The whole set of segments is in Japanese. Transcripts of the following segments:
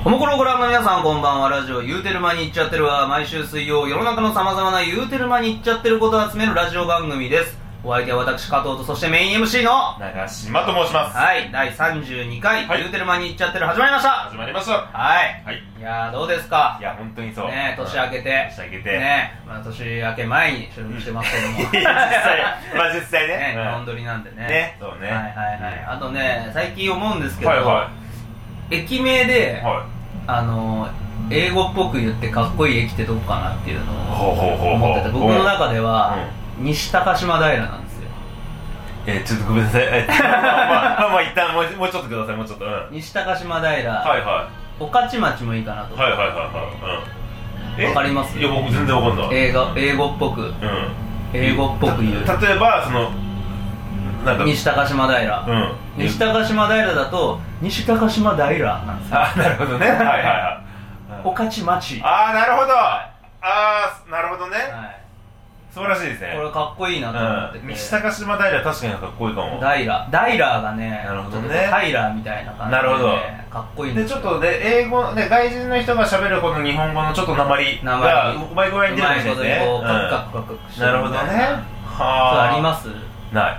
コモコロをご覧の皆さんこんばんは。ラジオ言うてる間に言っちゃってるわ。毎週水曜世の中の様々な言うてる間に言っちゃってることを集めるラジオ番組です。お相手は私加藤と、そしてメイン MC の長島と申します。 はい、第32回、言うてる間に言っちゃってる始まりました。 始まりました。 はい、 はい、 いやーどうですか。 いや本当にそうね、年明けてね、年明け前に収録してますけども実際ね、日本撮りなんでね。 そうね。 はいはいはい。あとね、最近思うんですけど、駅名で英語っぽく言ってかっこいい駅ってどこかなっていうのを思ってて、僕の中では西高島平なんですよ。 ちょっとごめんなさい。まあ一旦もうちょっとください。もうちょっと。 西高島平、御徒町もいいかなと。わかります？ いや僕全然わかんない。 英語っぽく言う。 例えばそのなんか西高島平、西高島平だと西高島平なんですよ。 あ、なるほどね。 御徒町。 ああ、なるほど。なるほどね。素晴らしいですね。 これかっこいいなと思ってて、 西高島平確かにかっこいいかも。 平がね、 なるほどね。 平みたいな感じで、 なるほど、 かっこいいんですよ。 でちょっとで英語で外人の人が喋るこの日本語のちょっと訛りがうまい具合に出るんですね。 カクカクしてる。 なるほどね。 はあ。あります？ ない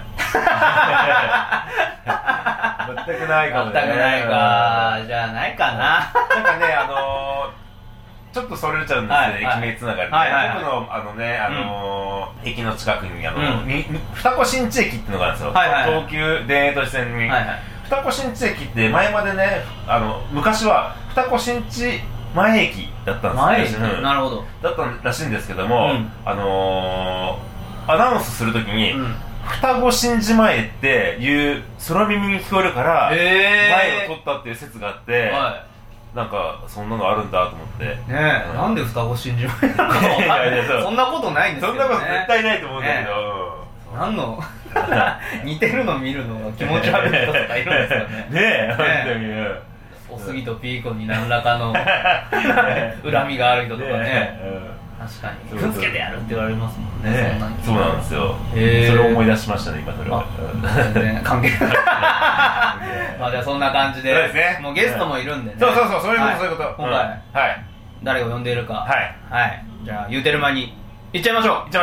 全くないかもね。 全くないか。じゃあないかな。 なんかね、ちょっとそれちゃうんですね、駅名つながりで。僕の駅の近くに二子新地駅っていうのがあるんですよ。東急田園都市線に二子新地駅って前までね、昔は二子新地前駅だったんですよ。 なるほど。 だったらしいんですけども、アナウンスするときに双子新地前っていう空耳に聞こえるから前を取ったっていう説があって、なんかそんなのあるんだと思ってね。 なんで双子新地前なのかそんなことないんですけどね。 そんなこと絶対ないと思うんだけど、 何の似てるの見るのが気持ち悪い人とかいるんですよね。 ねえ、 おすぎとピーコに何らかの恨みがある人とかね。確かに気をつけてやるって言われますもんね。 そうなんですよ。それを思い出しましたね、今それは。 全然関係ない。まあじゃあそんな感じで、もうゲストもいるんでね。 そういうこと。 今回誰を呼んでいるか、じゃあ言うてる間に行っちゃいましょう。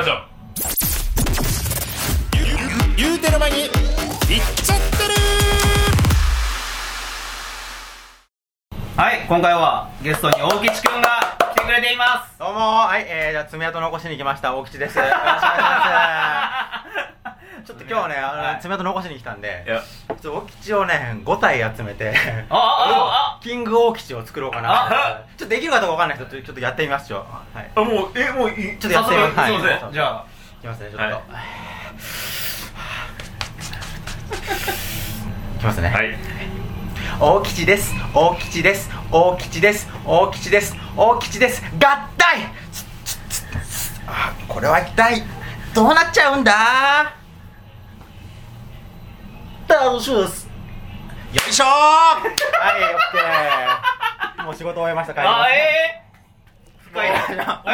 言うてる間に行っちゃってる。 はい、今回はゲストに大吉くんが来てくれています。 どうも、はい、じゃあ爪痕残しに来ました大吉です。よろしくお願いします。ちょっと今日はね、爪痕残しに来たんで、ちょっと大吉をね5体集めてキング大吉を作ろうかな。ちょっとできるかどうかわかんない人ちょっとやってみますよ。 もういい。 ちょっとやってみます。 すいません。じゃあいきますね、ちょっといきますね。大吉です、大吉です、大吉です、大吉です、大吉です、合体。これは一体どうなっちゃうんだ。楽しいです。よいしょー。はい、オッケー。もう仕事終えました。帰ります。 深いな。 お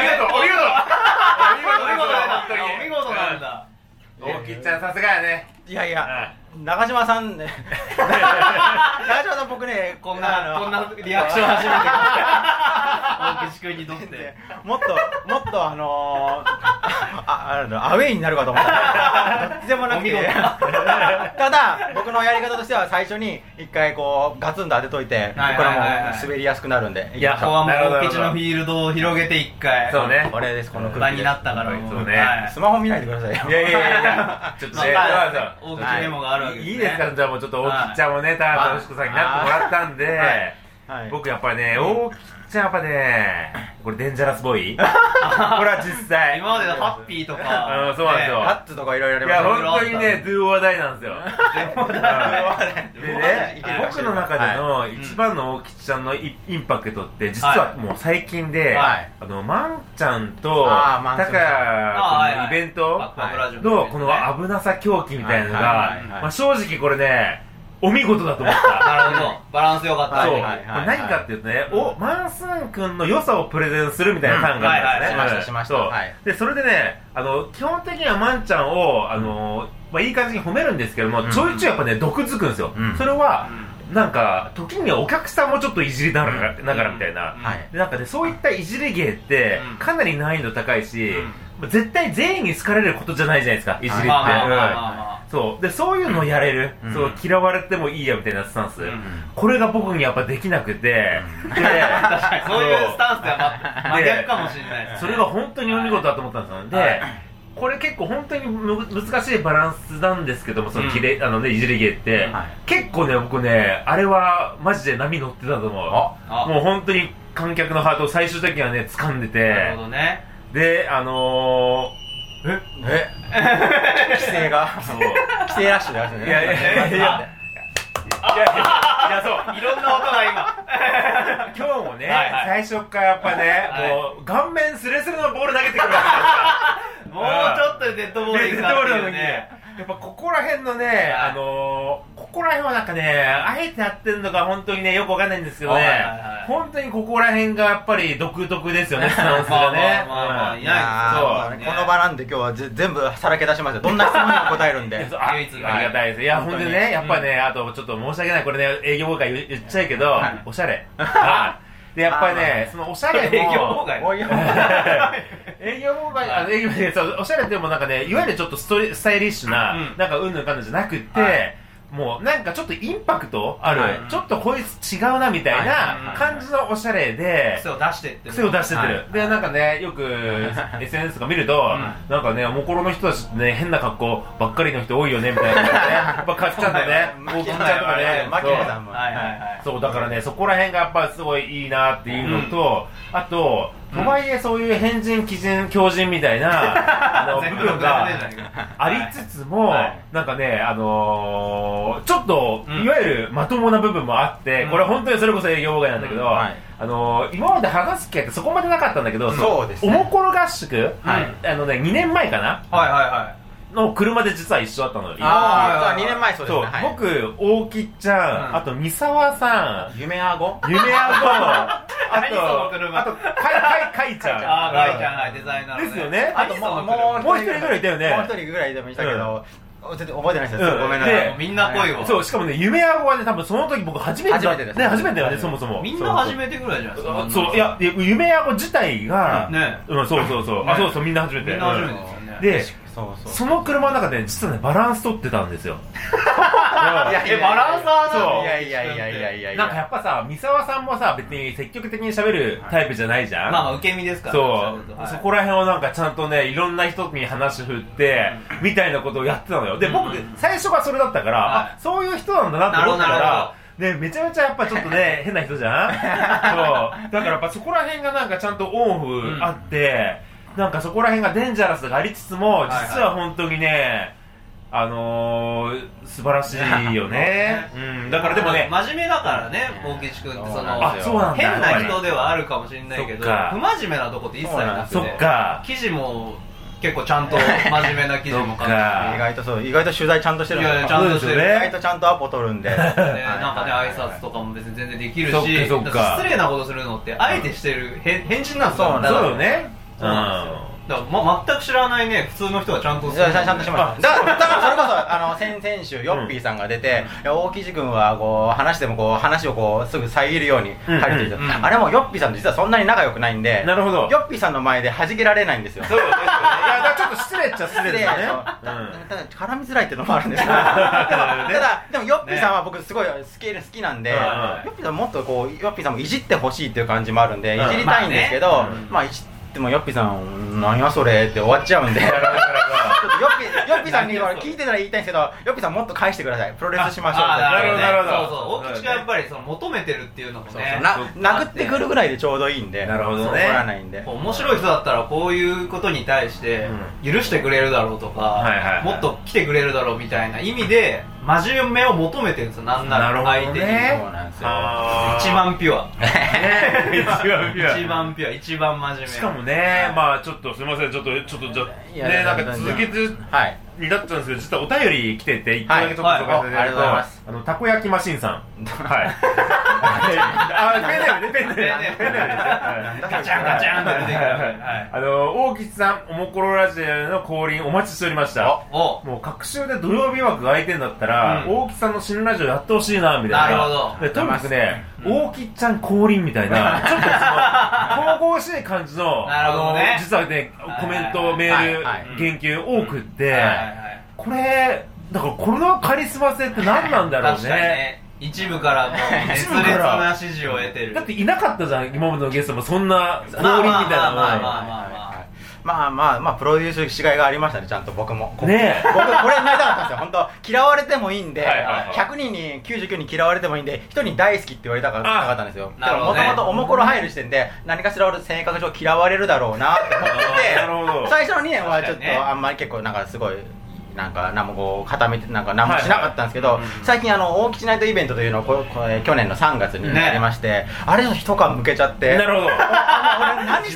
見事なんだ。 大吉ちゃんさすがやね。 いやいや、中島さんね、中島さん僕ね、 こんなリアクション初めて大吉君にとってもっとアウェイになるかと思ったどっちでもなくてただ僕のやり方としては最初に一回こうガツンと当てといて、これも滑りやすくなるんで、 いや、ここはもう大吉のフィールドを広げて一回、 そうね、 これです、この場になったから、 スマホ見ないでくださいよ。 いやちょっとね、 大吉メモがあるわけですね。 いいですから、じゃあもうちょっと大吉ちゃんもね、田中よしこさんになってもらったんで、僕やっぱりね、大吉ちゃんやっぱね、これデンジャラスボーイこれは実際今までのハッピーとかそうなんですよ、 ハッツとかいろいろあります。 いや本当にね、ドゥオーダイなんですよ。でね、僕の中での一番の大吉ちゃんのインパクトって実はもう最近で、まんちゃんとタカ君のイベントのこの危なさ狂気みたいなのが、正直これねお見事だと思った。 なるほど、バランス良かった。 そう、これ何かっていうとね、マンスーン君の良さをプレゼンするみたいな感があるんですね。 しました。 でそれでね、基本的にはマンちゃんをいい感じに褒めるんですけども、ちょいちょいやっぱね毒づくんですよ。それはなんか時にはお客さんもちょっといじりながらみたいな、でなんかね、そういったいじり芸ってかなり難易度高いし、絶対全員に好かれることじゃないじゃないですか、いじりって。そうで、そういうのをやれる、そう嫌われてもいいやみたいなスタンス、これが僕にやっぱできなくて、で確かにそういうスタンスでは真逆かもしれないです。 それが本当にお見事だと思ったんですよ。でこれ結構本当に難しいバランスなんですけども、そのいじり芸って、結構ね、僕ね、あれはマジで波乗ってたと思う。もう本当に観客のハートを最終的にはね掴んでて、 なるほどね。 で規制が規制ラッシュであるんですよね。 そう、いろんな音が今日もね、最初からやっぱね、もう顔面スレスレのボール投げてくるわけですから、もうちょっとでデッドボールいくかっていうね。 やっぱここら辺のね、ここら辺はなんかね、あえてやってるのが本当にね、よくわかんないんですけどね、本当にここら辺がやっぱり独特ですよね、スタンスがね。 いないです。この場なんで今日は全部さらけ出しますよ。どんな質問にも答えるんで。 ありがたいです。いや、本当にね、やっぱね、あとちょっと申し訳ない、これね、営業妨害言っちゃうけど、おしゃれ。で、やっぱりね、そのおしゃれも営業妨害おしゃれってもなんかね、いわゆるちょっとスタイリッシュな、なんかうんぬんかんぬんじゃなくて、もうなんかちょっとインパクトある、ちょっとこいつ違うなみたいな感じのおしゃれで、 癖を出してってる。で、なんかね、よく SNS とか見ると、なんかね、おもころの人たちね、変な格好ばっかりの人多いよねみたいなね、やっぱかっちゃんとね、大木ちゃんとかね、そう、だからね、そこら辺がやっぱすごいいいなっていうのと、あと、とはいえそういう変人、狂人みたいな部分がありつつも、なんかね、ちょっといわゆるまともな部分もあって、これ本当にそれこそ営業妨害なんだけど、今まで話す機会ってそこまでなかったんだけど、おもころ合宿、2年前かな、の車で実は一緒だったのよ。 2年前そうですね。 僕、大木ちゃん、あと三沢さん、 夢あご、 あとかいちゃん、 デザイナーですよね。 あともう一人ぐらいいたよね。もう一人ぐらいいましたけど、全然覚えてないですよ。ごめんなさい。 みんな来いよ。 そう、しかもね、夢あごはね、多分その時僕初めてだね。初めてだよね、そもそも。 みんな初めてぐらいじゃないですか。 そう、いや、夢あご自体が、そう、みんな初めて。 みんな初めてですよね。 で、その車の中で実はね、バランス取ってたんですよ。 バランサーなの？ いやなんかやっぱさ、三沢さんもさ、別に積極的に喋るタイプじゃないじゃん。 まあ受け身ですから。 そう、そこら辺をなんかちゃんとね、いろんな人に話振ってみたいなことをやってたのよ。で、僕最初がそれだったから、あ、そういう人なんだなって思ったからね、めちゃめちゃやっぱちょっとね変な人じゃん。そうだからやっぱそこら辺がなんかちゃんとオンオフあって、なんかそこら辺がデンジャラスがありつつも、実は本当にね、素晴らしいよね。だからでもね、 真面目だからね、大吉君って、 その変な人ではあるかもしれないけど、不真面目なとこって一切なくて、記事も結構ちゃんと真面目な記事も書いて、 意外と取材ちゃんとしてるんですよ。 ちゃんとしてる。 意外とちゃんとアポ取るんで、なんかね、挨拶とかも別に全然できるし、失礼なことするのってあえてしてる変人なんですよ。 そうよね。 そうなんですよ。だから全く知らないね、普通の人はちゃんとしました。だからそれこそ先週ヨッピーさんが出て、大吉君はこう話してもこう話をこうすぐ遮るように書いてる。あれもヨッピーさんと実はそんなに仲良くないんで、 なるほど。 ヨッピーさんの前で弾けられないんですよ。 そうですよね。いや、だからちょっと失礼っちゃ失礼ですよね。 ただ絡みづらいっていうのもあるんですけど、ただでもヨッピーさんは僕すごいスケール好きなんで、ヨッピーさんもっとこうヨッピーさんもいじってほしいっていう感じもあるんで、いじりたいんですけど、まあでもヨッピーさん何やそれって終わっちゃうんで、ヨッピーさんに聞いてたら言いたいんですけど、ヨッピーさんもっと返してください、プロレスしましょう。 なるほど。大吉がやっぱり求めてるっていうのもね、 殴ってくるぐらいでちょうどいいんで、 なるほどね。 怒らないんで、 面白い人だったらこういうことに対して許してくれるだろうとか、もっと来てくれるだろうみたいな意味で真面目を求めてるんですよ。なんなら相手に。 そうなんですよ。 一番ピュア。 一番ピュア。 一番真面目。 しかもね、まあちょっとすみません、ちょっとじゃね、なんか続けてになっちゃうんですけど、実はお便り来てて、1個だけちょっと紹介させていただくと、たこ焼きマシンさん。はい。 ペンネームガチャンガチャンって出てくる。 大吉さん、おもころラジオの降臨お待ちしておりました。もう隔週で土曜日枠が空いてんだったら、大吉さんの新ラジオやってほしいなみたいな。 なるほど。 とにかくね、大吉ちゃん降臨みたいな、ちょっと神々しい感じの、実はね、コメント、メール、言及多くって、これ、だからこのカリスマ性って何なんだろうね。 一部からもう熱烈な支持を得てる。 だっていなかったじゃん、今までのゲストもそんな降臨みたいなのは。プロデュースしがいがありましたね、ちゃんと僕も。ねえ。僕これになりたかったんですよ、本当嫌われてもいいんで、100人に99人嫌われてもいいんで、1人に大好きって言われたかったんですよ。もともとおもころ入る時点で、何かしら俺性格上嫌われるだろうなって思ってて、最初の2年はちょっとあんまり結構なんかすごい、なんか何もこう固めてなんか何もしなかったんですけど、最近大吉ナイトイベントというのを去年の3月にやりまして、あれの一皮むけちゃって、 なるほど、 俺何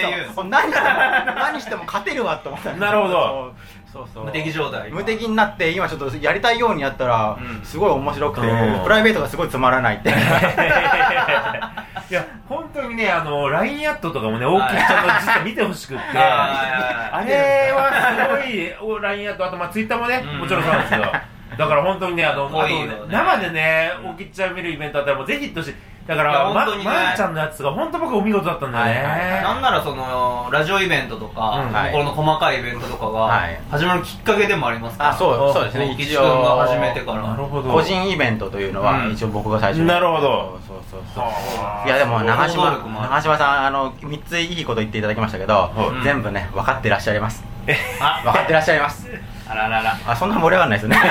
しても勝てるわと思ったんです。 なるほど。 無敵状態、 無敵になって今ちょっとやりたいようにやったらすごい面白くて、プライベートがすごいつまらないって。 いや本当にね、LINE アットとかもね、大吉ちゃんの実は見てほしくって、あれはすごい LINE アット、あとTwitterもね、もちろんそうなんですけど、だから本当にね、生でね、大吉ちゃん見るイベントあったらもうぜひとして、だからまんちゃんのやつが本当僕お見事だったんだよね。 なんならそのラジオイベントとか、心の細かいイベントとかが始まるきっかけでもありますから。 そうですね。 大吉くんが始めてから。 なるほど。 個人イベントというのは一応僕が最初に。 なるほど。 いやでも長嶋さん3ついいこと言っていただきましたけど、全部ね分かってらっしゃいます。分かってらっしゃいます。 あららら。 そんな盛り上がらないですね。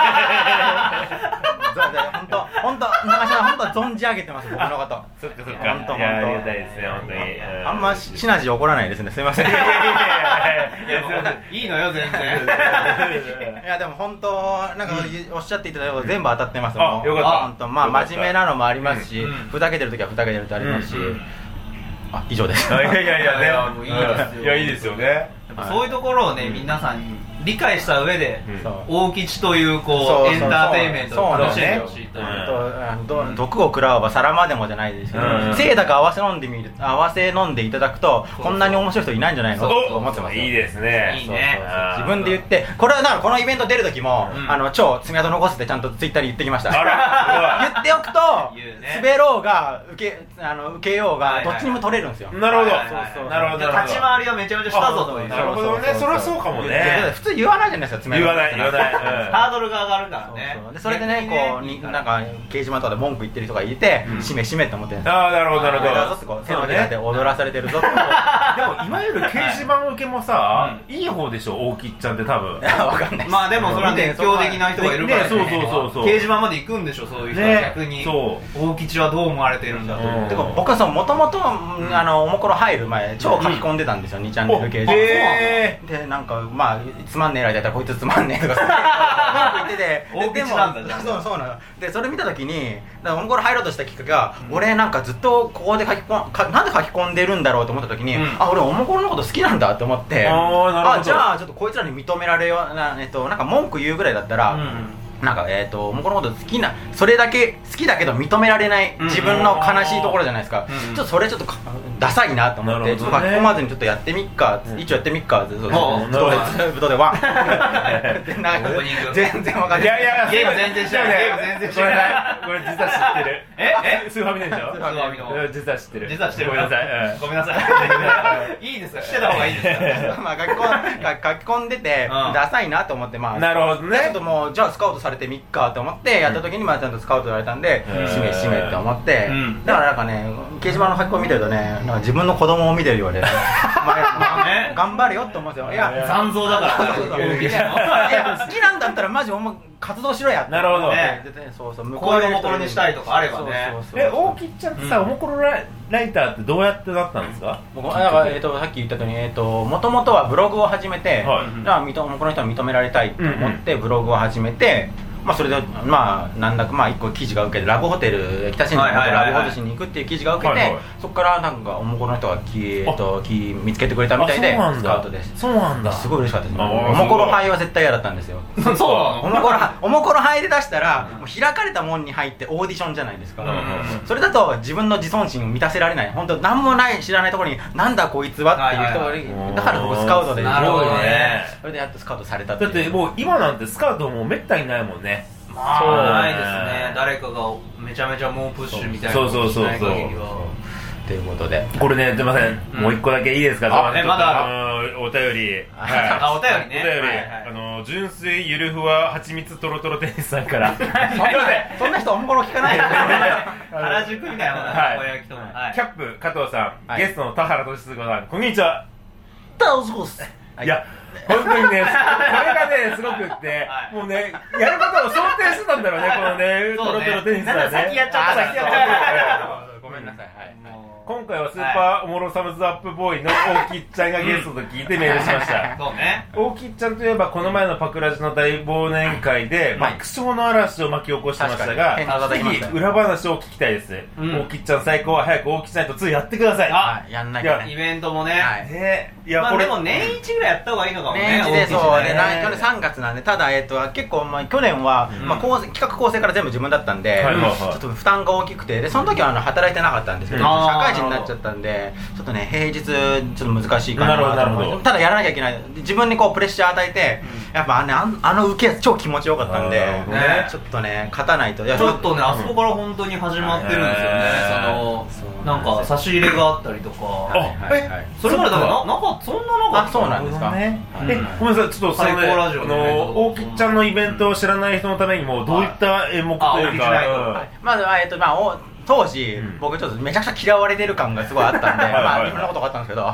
本当長嶋本当は存じ上げてます、僕のこと。 そっかそっか。本当。いやありがたいですね、本当に。 あんまシナジー怒らないですね、すみません。いいのよ全然。 いやでも本当なんかおっしゃっていただいたこと全部当たってます。 よかった。 本当真面目なのもありますし、ふざけてる時はふざけてるとありますし。以上です。 いやいいですよね。 そういうところをね、皆さんに理解した上で、大吉というこうエンターテインメントを楽しんでほしいという。 毒を食らわば皿までもじゃないですけど、清濁合わせ飲んでいただくとこんなに面白い人いないんじゃないのと思ってます。 いいですね。 いいね。 自分で言って、これはだからこのイベント出る時も超爪痕残すってちゃんとツイッターに言ってきました。言っておくと滑ろうが受けようがどっちにも取れるんですよ。 なるほど。 なるほど。立ち回りはめちゃめちゃしたぞという。 なるほどね。それはそうかもね。 普通言わないじゃないですか、 言わない。 ハードルが上がるからね。 それでね、こうなんか掲示板とかで文句言ってる人がいて、しめって思ってるんですよ。 ああ、なるほどなるほど。 手のひらで踊らされてるぞ。でもいわゆる掲示板受けもさ、いい方でしょ、大吉ちゃんって多分。 わかんない。 まあでもそれは熱狂的な人がいるからね。 そう。 掲示板まで行くんでしょ、そういう人は逆に。大吉はどう思われてるんだと。 てか僕はもともとおもころ入る前超書き込んでたんですよ、2チャンネル掲示板で。なんかまあつまんねえライダーだったらこいつつまんねえとか文句言ってて、 大吉なんだじゃん。 そうなの。でそれ見た時におもころ入ろうとしたきっかけが、俺なんかずっとここでなんで書き込んでるんだろうと思った時に、俺おもころのこと好きなんだって思って、じゃあちょっとこいつらに認められような、なんか文句言うぐらいだったら、なんかおもころのこと好きな、それだけ好きだけど認められない自分の悲しいところじゃないですか。ちょっとそれちょっとダサいなと思って、ちょっと書き込まずにちょっとやってみっか、一応やってみっかって、ブドでワン。全然わかんない。 いやゲーム全然知らない。 これ実は知ってる。スーファミでしょ。実は知ってる。ごめんなさい。 ごめんなさい。いいですか、してた方がいいですか。 まあ書き込んでてダサいなと思って、まあなるほどね。 ちょっともうじゃあスカウトされてみっかと思ってやった時に、まあちゃんとスカウトされたんで、しめって思って、だからなんかね、掲示板の書き込み見てるとね、なんか自分の子供を見てるようで、頑張れよって思うんですよ。いや残像だから。 好きなんだったらマジ活動しろやって。 なるほど。 こういうおもころにしたいとかあればね。 大吉ちゃんってさ、おもころライターってどうやってなったんですか？ 僕さっき言ったように、もともとはブログを始めて、おもころの人は認められたいと思ってブログを始めて、 それでなんだか1個記事が受けてラブホテル北新地のラブホテルに行くっていう記事が受けて、そこからなんかおもころの人が見つけてくれたみたいでスカウトです。 そうなんだ。 すごい嬉しかったです。おもころ杯は絶対嫌だったんですよ。 そうおもころ杯で出したらもう開かれた門に入ってオーディションじゃないですか。それだと自分の自尊心を満たせられない、本当何もない知らないところになんだこいつはっていう人がだから僕スカウトで、 なるほどね。 それでやっとスカウトされたっていう。 だってもう今なんてスカウトもめったにないもんね。 そうないですね。誰かがめちゃめちゃ猛プッシュみたいなことしない限りは。 ということでこれね、すいません、もう一個だけいいですか。 まだお便り、 お便りね。 純粋ゆるふわはちみつとろとろテニスさんから。 そんな人おもころ聞かないよ。 原宿みたいなキャップ加藤さん、ゲストの田原俊嗣さん、こんにちは。 田原俊嗣。 いや本当にね、これがねすごくって、もうねやることを想定してたんだろうね、このねトロトロテニスはね。 先やっちゃった。 ごめんなさい。 今回はスーパーおもろサムズアップボーイの大木ちゃんがゲストと聞いてメールしました。 そうね。 大木ちゃんといえばこの前のパクラジの大忘年会で爆笑の嵐を巻き起こしてましたが、ぜひ裏話を聞きたいです。大木ちゃん最高は早く大木ちゃんと2やってください。 やんなきゃね。 イベントもね。 いやでも年一ぐらいやった方がいいのかもね。 年一でそうね。去年3月なんで、ただ結構去年は企画構成から全部自分だったんでちょっと負担が大きくて、でその時は働いてなかったんですけど、社会人になっちゃったんでちょっとね平日ちょっと難しいかなと思って、ただやらなきゃいけない、自分にこうプレッシャー与えて、やっぱあの受け超気持ちよかったんでちょっとね勝たないと。 ちょっとねあそこから本当に始まってるんですよね。なんか差し入れがあったりとか、それまでだからそんななかった。 そうなんですか。 ごめんなさい、ちょっと最高ラジオ大木ちゃんのイベントを知らない人のためにもどういった演目というか。 当時、僕ちょっとめちゃくちゃ嫌われてる感がすごいあったんで、いろんなことがあったんですけど、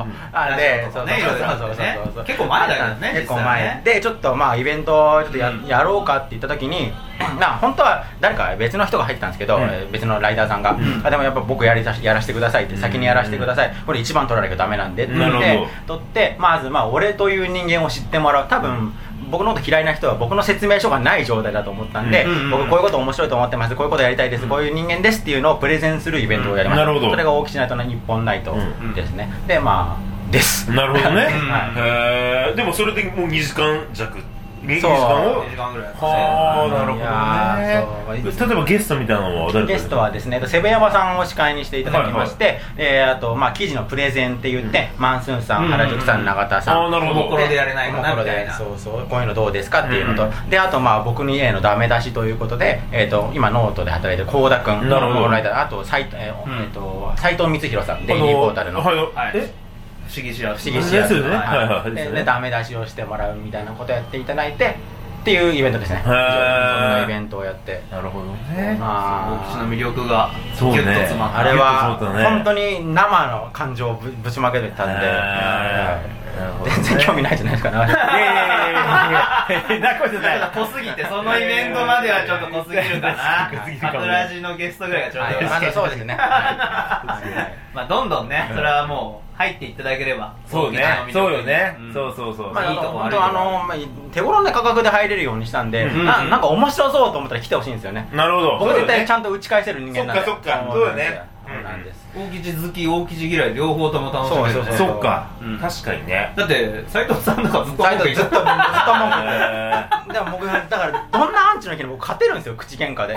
結構前だよね。 結構前でちょっとイベントをちょっとやろうかって言った時に、本当は誰か別の人が入ってたんですけど、別のライダーさんが、でもやっぱ僕やらせてくださいって、先にやらせてください、これ一番取らなきゃダメなんでって言って取って、まず俺という人間を知ってもらう。多分僕のこと嫌いな人は僕の説明書がない状態だと思ったんで、僕こういうこと面白いと思ってます、こういうことやりたいです、こういう人間ですっていうのをプレゼンするイベントをやりました。それが大木ナイトの日本ナイトですね。でです。 なるほどね。でもそれでもう2時間弱2時間ぐらい。はあ、なるほどね。例えばゲストみたいなのは誰か。 ゲストはですね、セブンヤマさんを司会にしていただきまして、あと記事のプレゼンって言ってマンスーンさん、原宿さん、永田さん、 おもころでやれないかなみたいな、 そうこういうのどうですかっていうのと、であと僕にへのダメ出しということで、今ノートで働いてる幸田君、あと斉藤光弘さん、デイリーポータルの。不思議知らずでダメ出しをしてもらうみたいなことをやっていただいてっていうイベントですね。そんなイベントをやって、 なるほどね。 大吉の魅力がギュッと詰まった。 あれは本当に生の感情をぶちまけてたんで、全然興味ないじゃないですかね。 濃すぎて、そのイベントまではちょっと濃すぎるかな。パクラジのゲストぐらいがちょうど。 そうですね。 どんどんね、それはもう入っていただければ。 そうね、そうよね。そういいとこある。手頃な価格で入れるようにしたんで、なんか面白そうと思ったら来てほしいんですよね。 なるほど。 僕絶対ちゃんと打ち返せる人間なんで。 そっか、そうよね。 大吉好き大吉嫌い両方とも楽しめる。 そっか、確かにね。 だって斉藤さんとかずっと文句言ってた。 でも僕だからどんなアンチの意見に僕勝てるんですよ、口喧嘩で。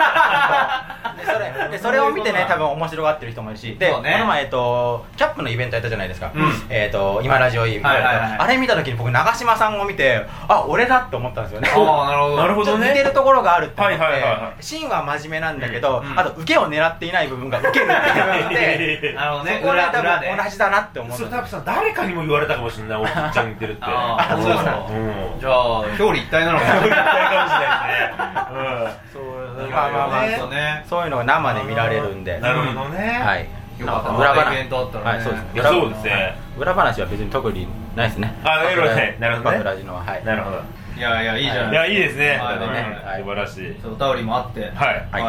それを見てね、多分面白がってる人もいるし、でこの前キャップのイベントやったじゃないですか。今ラジオいい、あれ見た時に僕長嶋さんを見て、あ、俺だって思ったんですよね。 なるほどね。 似てるところがあるって思って、シーンは真面目なんだけど、あと受けを狙っていない部分が受けるっていう部分で、 なるほどね、 そこで多分同じだなって思って。 それ多分さ、誰かにも言われたかもしれない、おっちゃん似てるって。じゃあ表裏一体なのかな。 表裏一体かもしれないですね。 そういうのが生で見られるんで。 なるほどね。 はい。 裏話イベントあったらね。 そうですね。 裏話は別に特にないですね。 なるほどね。なるほどね。 ラジのは、はい。 なるほど。 いやいいじゃん。 いやいいですね。 素晴らしい。 お便りもあって。はい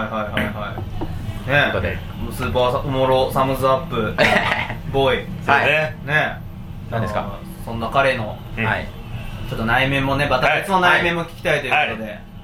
ということで、 スーパーおもろサムズアップボーイ。 はい。 ね。 何ですか。 そんな彼のちょっと内面もね、また別の内面も聞きたいということで。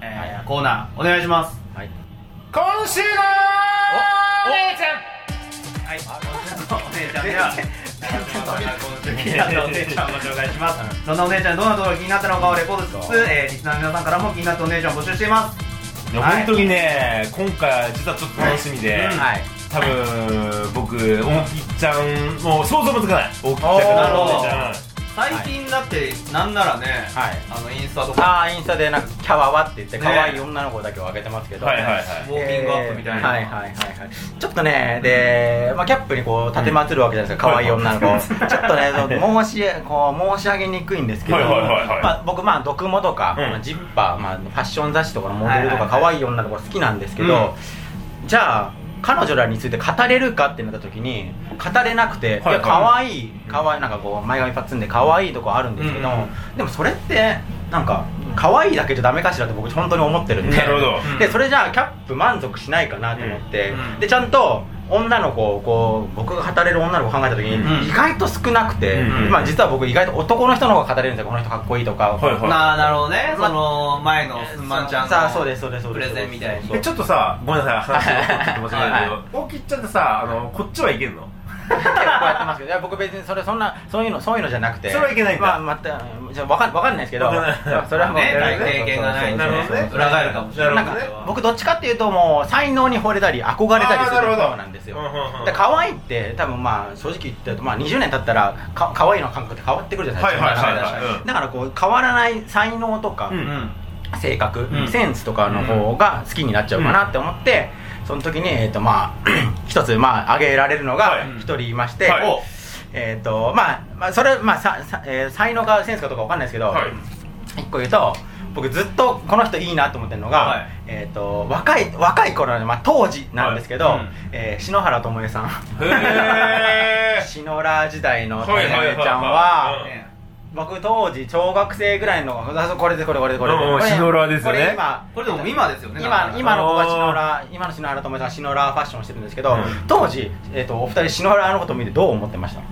コーナーお願いします。 今週のお姉ちゃん。 はい、お姉ちゃんでは気になったお姉ちゃんをご紹介します。そんなお姉ちゃんどんなところが気になったのかをレポートしつつ、リスナーの皆さんからも気になったお姉ちゃんを募集しています。 いや、本当にね、今回実はちょっと楽しみで、多分僕、大木ちゃんもう想像もつかない。大木ちゃんがお姉ちゃん。 最近だってなんならね、インスタとかインスタでなんかキャワワって言って可愛い女の子だけを上げてますけど、ウォーミングアップみたいな、 ちょっとね、でキャップにこう立てまつるわけじゃないですか、可愛い女の子ちょっとね申し上げにくいんですけど、僕ドクモとかジッパー、ファッション雑誌とかのモデルとか可愛い女の子好きなんですけど、じゃあ彼女らについて語れるかってなった時に語れなくて、いや可愛いなんかこう前髪パッツンで可愛いとこあるんですけど、でもそれってなんか可愛いだけじゃダメかしらって僕本当に思ってるんで、でそれじゃあキャップ満足しないかなと思って、でちゃんと女の子をこう僕が語れる女の子を考えた時に意外と少なくて、実は僕意外と男の人の方が語れるんですよ。この人かっこいいとか。 なるほどね。その前のすんまんちゃんのプレゼンみたいに。 ちょっとさ、ごめんなさい、話を聞いてもしれないけど、大木ちゃんってさ、こっちはいけんの？ 結構やってますけど、いや僕別にそういうのじゃなくて、 それはいけないんだ。 わかんないですけど、それはもう経験がないと裏返るかもしれない。 なんか僕どっちかっていうともう才能に惚れたり憧れたりする方なんですよ。で可愛いって多分正直言ってると20年経ったら可愛いの感覚って変わってくるじゃないですか。だからこう変わらない才能とか性格、センスとかの方が好きになっちゃうかなって思って。その時に一つ挙げられるのが一人いまして、それ才能かセンスかとかわかんないですけど、一個言うと僕ずっとこの人いいなと思ってるのが、若い頃の当時なんですけど、篠原ともえさん、シノラ時代のともえちゃんは。僕当時小学生ぐらいのこれシノラですよね。 これでも今ですよね。 今の子が今の篠原ともえさんシノラファッションしてるんですけど、当時お二人シノラのことを見てどう思ってました？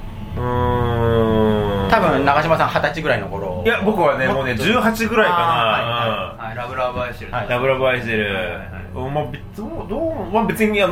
多分長嶋さん20歳ぐらいの頃。 いや僕はねもうね18ぐらいかな。ラブラブ愛してる。 ラブラブ愛してる。別に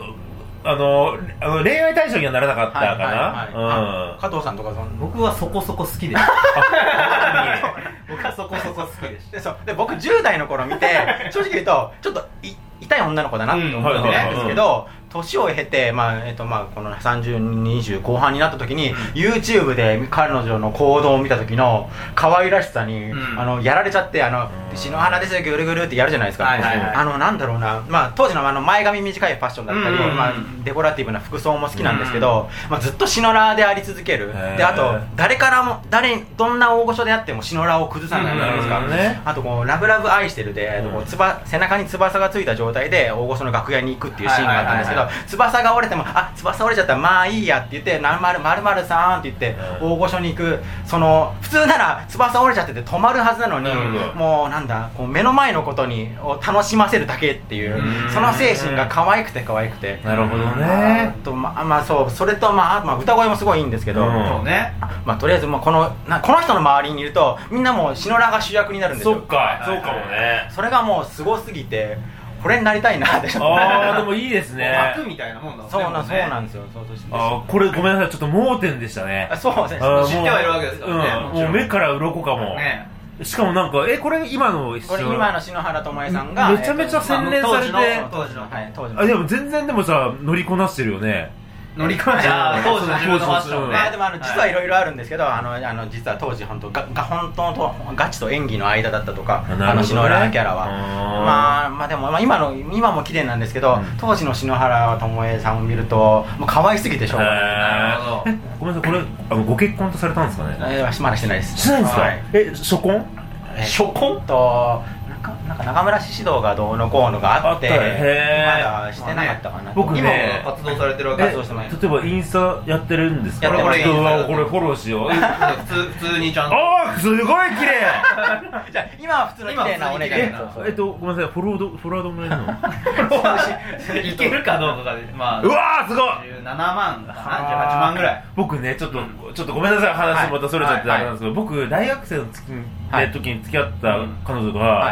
恋愛対象にはならなかったかな。 加藤さんとか僕はそこそこ好きです。僕はそこそこ好きです。 で僕10代の頃見て正直言うとちょっと痛い女の子だなって思ってたんですけど、年を経てこの30、20後半になった時に YouTube で彼女の行動を見た時の可愛らしさにやられちゃって、篠原ですよぐるぐるってやるじゃないですか。なんだろうな、当時の前髪短いファッションだったりデコラティブな服装も好きなんですけど、ずっとシノラであり続ける。であと誰からもどんな大御所であってもシノラを崩さないじゃないですか。あとこうラブラブ愛してるで背中に翼がついた状態で大御所の楽屋に行くっていうシーンがあったんですけど、翼が折れても翼折れちゃったらまあいいやって言って〇〇さんって言って大御所に行く。普通なら翼折れちゃってて止まるはずなのに、もうこう目の前のことを楽しませるだけっていうその精神が可愛くて。 なるほどね。 それと歌声もすごいいいんですけど、とりあえずこの人の周りにいるとみんなもうシノラが主役になるんですよ。 そうかもね。 それがもうすごすぎてこれになりたいなって。 でもいいですね。 枠みたいなもんだもんね。 そうなんですよ。 これごめんなさい、ちょっと盲点でしたね。 そうですね。 知ってはいるわけですからね。 もう目から鱗かも。しかもこれ今の篠原ともえさんがめちゃめちゃ洗練されて、 当時のでも全然でもさ乗りこなしてるよね。 乗り込んじゃう当時の自分のファッションね。 でも実はいろいろあるんですけど、実は当時本当とガチと演技の間だったとか、篠原キャラはでも今も綺麗なんですけど、当時の篠原ともえさんを見るともう可愛すぎてしょうがない。 ごめんなさい、これご結婚とされたんですかね？ まだしてないです。 してないんですか？初婚となんか中村獅子堂がどうのこうのがあって、まだしてなかったかな。 僕ね、 活動されてるわけです。 例えばインスタやってるんですか？ これフォローしよう。 普通にちゃんと。 すごい綺麗。 じゃあ今は普通の綺麗なお姉ちゃん。 ごめんなさい、フォロワーどんぐらいなの？ いけるかどうかがうわーすごい。 17万かな、18万ぐらい。 僕ねちょっとごめんなさい、話またそれちゃってあれなんですけど、僕大学生の時に付き合った彼女が篠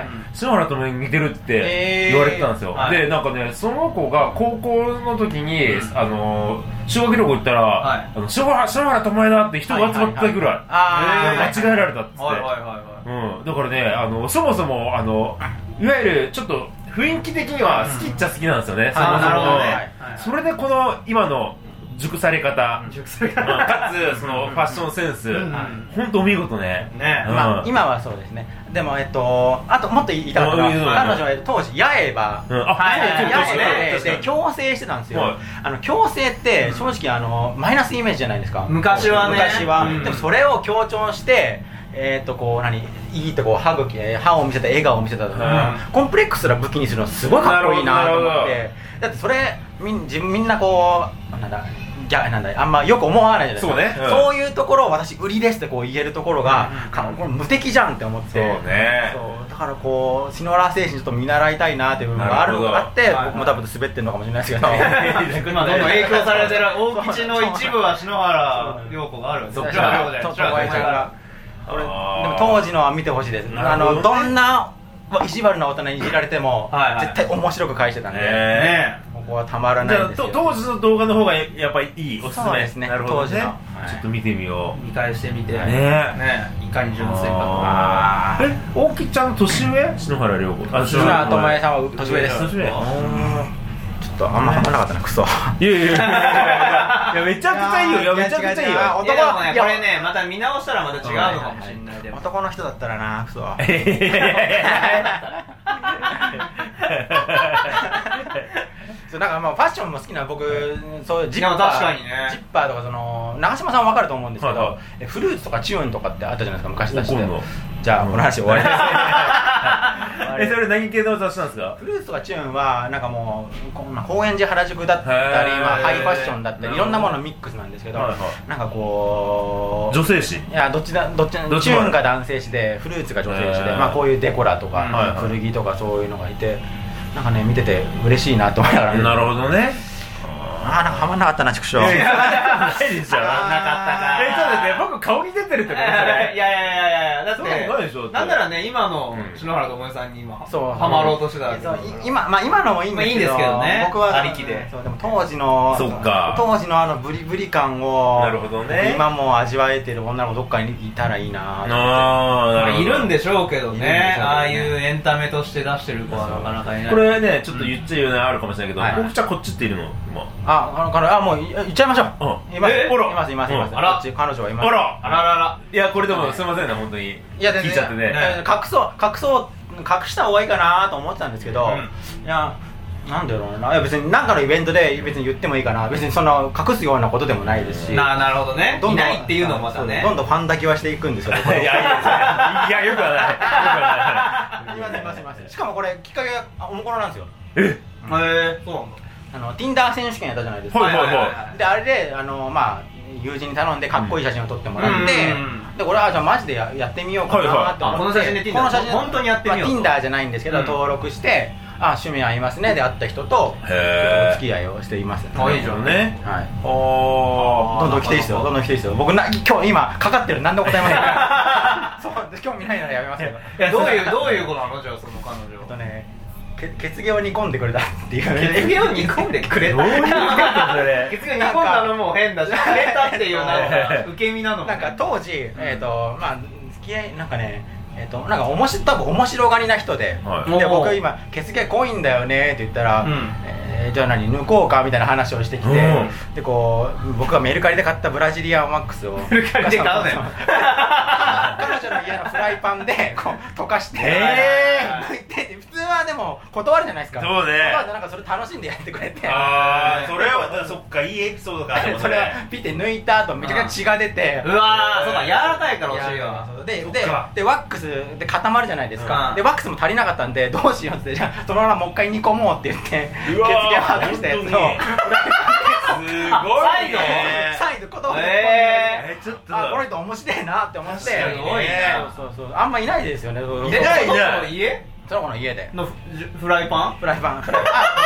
篠原ともに似てるって言われてたんですよ、でなんかねその子が高校の時に修学旅行行ったら篠原ともえだって人が集まったぐらい間違えられたっつって、だからねそもそもいわゆるちょっと雰囲気的には好きっちゃ好きなんですよね、それでこの今の熟され方かつそのファッションセンス本当お見事ね。 今はそうですね。でもあともっと言いたかったのは彼女は当時八重歯で矯正してたんですよ。矯正って正直マイナスイメージじゃないですか昔はね。 でもそれを強調してこういいとこ歯を見せた笑顔を見せたとか、コンプレックスら武器にするのすごいかっこいいなと思って。だってそれみんなこうあんまよく思わないじゃないですか。そういうところを私売りですってこう言えるところが無敵じゃんって思って、だからこう篠原精神ちょっと見習いたいなっていう部分があって僕も多分滑ってるのかもしれないですけど今どんどん影響されてる大吉の一部は篠原涼子があるんですよ。でも当時のは見てほしいです。どんな意地悪な大人にいじられても絶対面白く返してたんでここはたまらないですよ。 当時の動画の方がやっぱりいい、おすすめ。 そうですね、当時のちょっと見てみよう。 見返してみていかに純粋かと。大木ちゃん年上？篠原涼子。 篠原ともえさんは年上です。ちょっとあんまハマらなかったな、クソ。 いやめちゃくちゃいいよ。めちゃくちゃいいよ。 これねまた見直したらまた違うのかもしれない。 男の人だったらな、クソ。なんかまあファッションも好きな僕、そういうジッパーとか長嶋さんは分かると思うんですけど、フルーツとかチューンとかってあったじゃないですか昔出して。じゃあこの話終わりです。 それ何系の雑誌なんですか？ フルーツとかチューンはなんかもう高円寺原宿だったりハイファッションだったりいろんなものミックスなんですけど、なんかこう女性誌？いやどっちチューンが男性誌でフルーツが女性誌で、こういうデコラとか古着とかそういうのがいて、なんかね見てて嬉しいなと思いながら。 なるほどね。 なんかハマんなかったな、畜生。 ないでしょ。なかったか。そうですね、僕顔に出てるってこと？いやだってなんならね今の篠原ともえさんに今ハマろうとしてたわけ。 今のもいいんですけどね。僕はありきで。 でも当時のブリブリ感を今も味わえてる女の子どっかにいたらいいな。 いるんでしょうけどね。ああいうエンタメとして出してる子はなかなかいない。 これねちょっと言っちゃうよねあるかもしれないけど、大木ちゃんこっちっているの今？ もう行っちゃいましょう。います彼女はいます。 あらいやこれでもすいませんね本当に聞いちゃってね。隠した方がいいかなと思ってたんですけど、いやなんだろうな、別に何かのイベントで別に言ってもいいかな、別にその隠すようなことでもないですし。 なるほどね。いないっていうのもまたねどんどんファン抱きはしていくんですよ。いやよくはないすいません。しかもこれきっかけがおもころなんですよ。 そうなんだ。 Tinder 選手権やったじゃないですか。であれで友人に頼んでかっこいい写真を撮ってもらって、で俺はじゃあマジでやってみようかなって思って、 この写真で Tinder 本当にやってみよう。 Tinder じゃないんですけど登録して趣味合いますねで会った人とお付き合いをしています。 いいじゃんね。 どんどん来ていいですよ。僕今かかってる何でも答えませんから興味ないならやめますけど。 どういうことなの？じゃあその彼女血毛を煮込んでくれたっていう。 血毛を煮込んでくれた？どういうことそれ？血毛煮込んだのも変だし、くれたっていうなんか受け身なのも。 なんか当時付き合いなんかね多分面白がりな人で、で僕今血毛濃いんだよねって言ったら、じゃあ抜こうかみたいな話をしてきて、でこう僕がメルカリで買ったブラジリアンワックスをメルカリで買うねん。 彼女の家のフライパンでこう溶かして抜いて、普通はでも断るじゃないですか。 そうね。 なんかそれ楽しんでやってくれて、 それはそっかいいエピソードか。 それはピッて抜いた後めちゃくちゃ血が出て、 うわそうか柔らかいから欲しいわ。 でワックスで固まるじゃないですか。でワックスも足りなかったんでどうしようって、じゃあそのままもう一回煮込もうって言って血毛を剥がしたやつをすごい再度断ってちょっとこの人面白いなって思って。すごいね。 そうあんまいないですよね。 いない家？ その子の家でのフライパン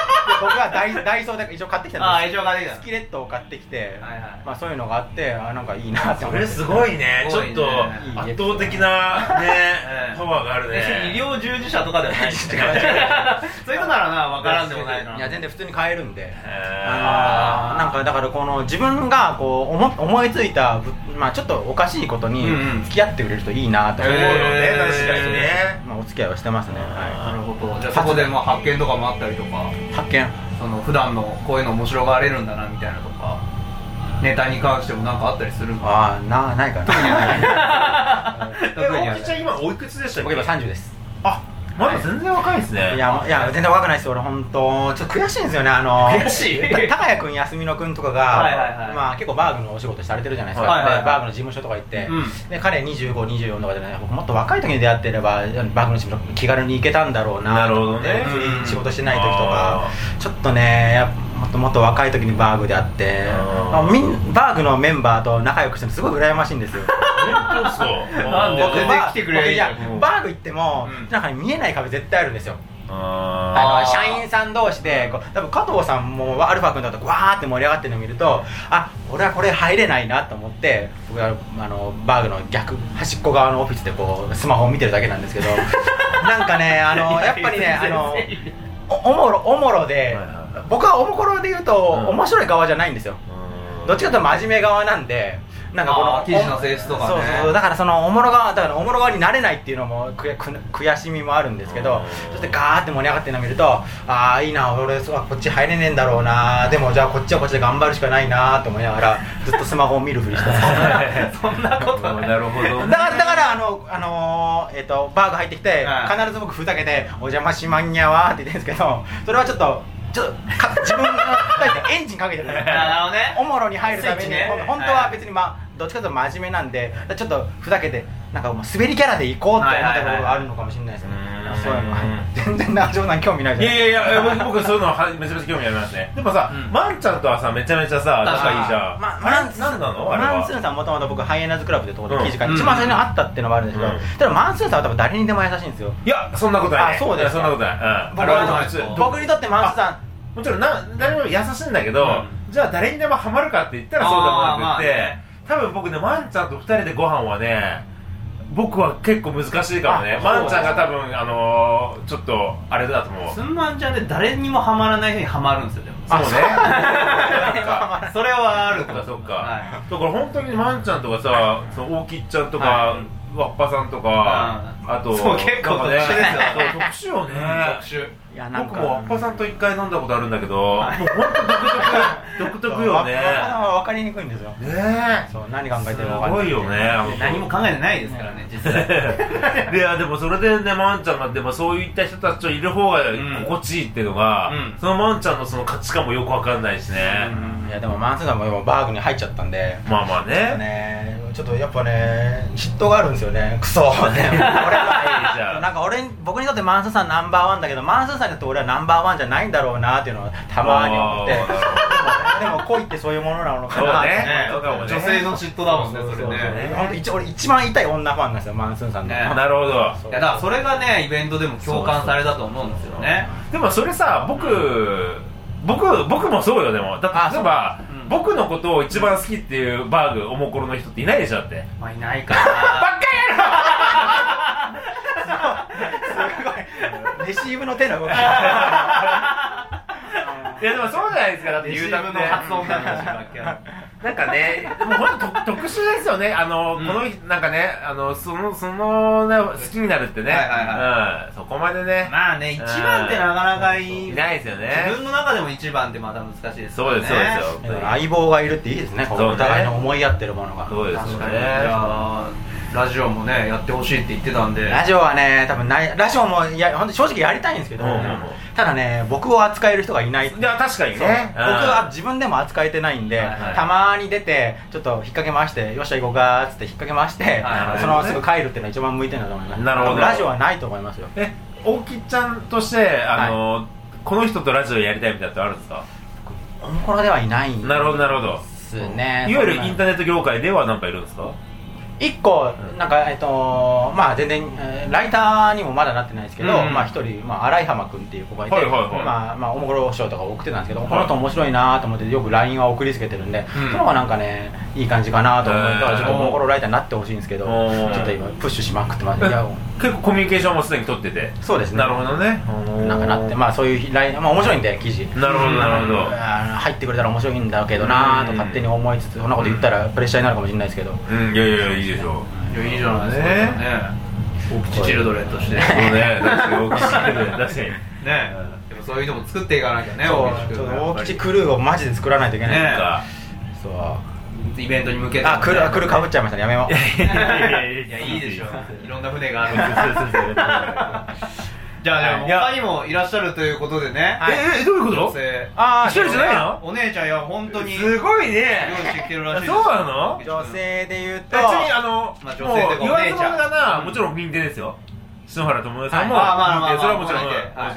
僕はダイソーで一応買ってきたんです。スキレットを買ってきて、まあそういうのがあって、なんかいいなって思って。 それすごいね。ちょっと圧倒的なねパワーがあるね。 医療従事者とかではない。そういう人ならな分からんでもないな。 いや全然普通に買えるんで。なんかだからこの自分がこう思いついたまあちょっとおかしいことに付き合ってくれる人いいなと思うので、確かにね。まあお付き合いはしてますね。 なるほど。じゃあそこで発見とかもあったりとか。 発見。 その普段のこういうの面白がれるんだなみたいなとか。ネタに関しても何かあったりするの？ ないかな。特にない。大木ちゃん今おいくつでしたっけ？ 僕今30です。 まだ全然若いですね。 いや全然若くないです。俺本当ちょっと悔しいんですよね。 悔しい。 高谷君、休みの君とかがまあ結構バーグのお仕事されてるじゃないですか。バーグの事務所とか行ってで彼25、24とかでね、僕もっと若い時に出会ってればバーグの事務所気軽に行けたんだろうなと思って、仕事してない時とかちょっとねもっと若い時にバーグで会ってバーグのメンバーと仲良くしてるのすごい羨ましいんですよ。 なんで全然来てくれ。 いやバーグ行ってもなんか見えない壁絶対あるんですよ。社員さん同士で多分加藤さんもアルファ君だとわーって盛り上がってるのを見ると俺はこれ入れないなと思って僕はバーグの端っこ側のオフィスでこうスマホを見てるだけなんですけどなんかねやっぱりねおもろで僕はおもころで言うと面白い側じゃないんですよ。どっちかというと真面目側なんでなんかこの記事の性質とかね。 そうだからそのおもろ側になれないっていうのも悔しみもあるんですけど、そしてガーって盛り上がってるのを見るといいな俺こっち入れねえんだろうな、でもじゃあこっちはこっちで頑張るしかないなと思いながらずっとスマホを見るふりしてますそんなことなるほど。 だからバーグ入ってきて必ず僕ふざけてお邪魔しまんにゃわーって言ってるんですけど、それはちょっと自分がエンジンかけてるおもろに入るために本当は別にどっちかというと真面目なんでちょっとふざけてなんか滑りキャラでいこうって思ったところがあるのかもしれないですね。そういうの全然中条さん興味ないじゃないですか。いや僕そういうのはめちゃめちゃ興味ありますね。でもさマンちゃんとはさめちゃめちゃさ仲いいじゃん。何なの？ マンスーンさんもともと僕ハイエナーズクラブでところで記事書いて一番最初に会ったっていうのもあるんですけど、ただマンスーンさんは多分誰にでも優しいんですよ。 いやそんなことない。 そうです。 そんなことない。 僕にとってマンスーンさんもちろん誰も優しいんだけど、じゃあ誰にでもハマるかって言ったらそうでもなくて、多分僕ねマンちゃんと2人でご飯はね僕は結構難しいかもね。マンちゃんが多分ちょっとあれだと思う。 スンマンちゃんで誰にもハマらない人にハマるんですよ。でもそうねそれはあるとか。 そっかだから本当にマンちゃんとかさ大木ちゃんとかわっぱさんとかあとそう結構特殊ですよね。 特殊よね。 特殊。 僕もわっぱさんと1回飲んだことあるんだけどもう本当独特よね。 分かりにくいんですよね。そう何考えてるかすごいよね。 何も考えてないですからね実際いやでもそれでねマンちゃんがでもそういった人たちといる方が心地いいっていうのがそのマンちゃんのその価値観もよく分かんないしね。 いやでもマンスーさんもバーグに入っちゃったんでまあねちょっとやっぱね嫉妬があるんですよね。クソなんか僕にとってマンスーさんナンバーワンだけどマンスーさんにとって俺はナンバーワンじゃないんだろうなっていうのをたまに思ってでも恋ってそういうものなのかなって女性の嫉妬だもんねそれね。 本当俺一番痛い女ファンなんですよマンスーさんの。 なるほど。 いやだからそれがねイベントでも共感されたと思うんですよね。 でもそれさ僕もそうよ。でもだって例えば僕のことを一番好きっていうバーグおもころの人っていないでしょだって。 いないかな。ばっかすごいレシーブの手の動きいやでもそうじゃないですか。だって言うための発音なんかねもうほんと特殊ですよね。このなんかねその好きになるってねそこまでねまあね一番ってなかなかいないですよね。 自分の中でも一番ってまた難しいですよね。 そうですよ。 相棒がいるっていいですね。お互いの思い合ってるものが。 そうですよね。 ラジオもねやってほしいって言ってたんで。 ラジオはね多分ラジオも本当正直やりたいんですけどただね僕を扱える人がいない。 いや確かにね。 僕は自分でも扱えてないんでたまに出てちょっと引っ掛け回してよっしゃ行こうかっつって引っ掛け回してそのまますぐ帰るっていうのが一番向いてるんだと思います。 なるほど。 ラジオはないと思いますよ。 大木ちゃんとしてこの人とラジオやりたいみたいなのあるんですか？ おもころではいないんですね。なるほどね。 いわゆるインターネット業界では何かいるんですか？ 1個なんかまあ全然ライターにもまだなってないですけど、まあ一人新井浜君っていう子がいて、まあおもころ賞とか送ってたんですけど、この人面白いなと思ってよく LINE は送りつけてるんで、その方がなんかねいい感じかなと思って、ちょっとおもころライターになってほしいんですけど、ちょっと今プッシュしまくってます。 結構コミュニケーションもすでに取ってて。 そうですね。 なるほどね。 なんかなって、まあそういうライン、まあ面白いんで記事。 なるほどなるほど。 入ってくれたら面白いんだけどなと勝手に思いつつ、そんなこと言ったらプレッシャーになるかもしれないですけど。 いやいやいいでしょう。 いやいいじゃないですかね。大吉チルドレンとして。 そうね。大吉チルドレン確かに。 ね。でもそういうのも作っていかなきゃね。 大吉クルーをマジで作らないといけない。そう。 イベントに向けて、 クルかぶっちゃいましたね。やめよう。 いやいいでしょ。いろんな船がある。じゃあ他にもいらっしゃるということでね。 どういうこと？一人じゃないの？ お姉ちゃん、いや本当にすごいね。 用意してきてるらしいです。 そうなの？ 女性で言うと、 別に女性というかお姉ちゃんがな、もちろん民定ですよ。篠原智恵さんも民定、それはもちろん